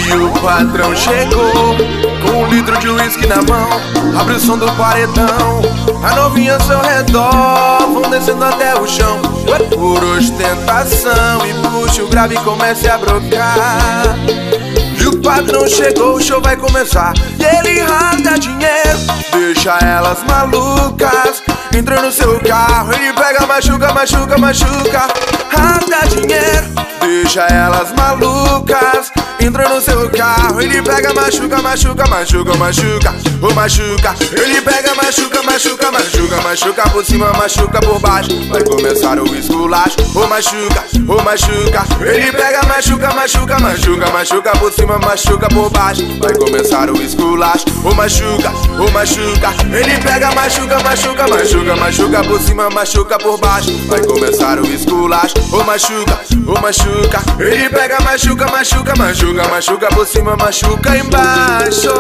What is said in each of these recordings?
E o patrão chegou com 1 litro de uísque na mão. Abre o som do paredão, a novinha ao seu redor vão descendo até o chão. Por ostentação e puxa o grave e comece a brocar. E o patrão chegou, o show vai começar. E ele rasga dinheiro, deixa elas malucas. Entra no seu carro, ele pega, machuca, machuca, machuca. Rasga dinheiro, deixa elas malucas. Entra no seu carro, ele pega, machuca, machuca, machuca, machuca. Ô machuca, ele pega, machuca, machuca, machuca, machuca por cima, machuca por baixo. Vai começar o esculacho. Ô machuca, ele pega, machuca, machuca, machuca, machuca por cima, machuca por baixo. Vai começar o esculacho. Ô machuca, ele pega, machuca, machuca, machuca, machuca por cima, machuca por baixo. Vai começar o esculacho. Ô machuca, ele pega, machuca, machuca, machuca, machuca por cima, machuca embaixo.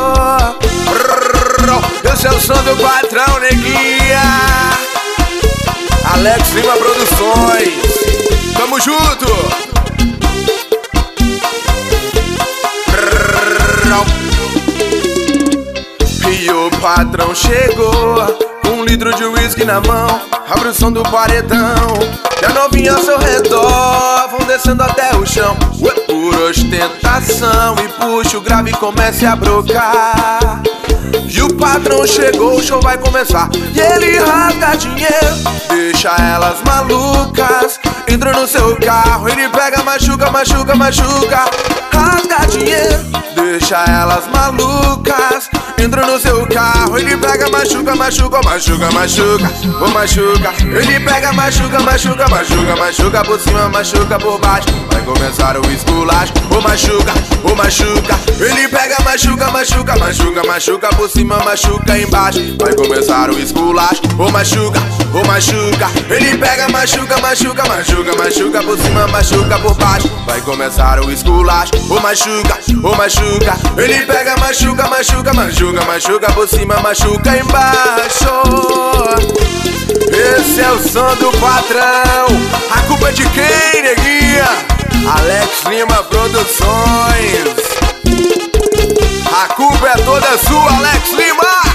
Esse é o som do patrão, neguinha. Alex Lima Produções, tamo junto. E o patrão chegou com 1 litro de uísque na mão. Abre o som do paredão e a novinha ao seu redor vão descendo até o chão. Por ostentação e puxa o grave e comece a brocar. E o patrão chegou, o show vai começar. E ele rasga dinheiro, deixa elas malucas. Entra no seu carro, ele pega, machuca, machuca, machuca. Rasga dinheiro, deixa elas malucas. Entra no seu carro, ele pega, machuca, machuca, machuca, machuca. Ô machuca, ele pega, machuca, machuca, machuca, machuca por cima, machuca por baixo. Vai começar o esculacho. Ô machuca, ele pega, machuca, machuca, machuca, machuca por cima, machuca embaixo. Vai começar o esculacho. Ô machuca, ele pega, machuca, machuca, machuca, machuca por cima, machuca por baixo. Vai começar o esculacho. Ô machuca, ele pega, machuca, machuca, machuca, machuca por cima, machuca embaixo. Esse é o som do patrão. A culpa é de quem, neguinha? Alex Lima Produções. A culpa é toda sua, Alex Lima.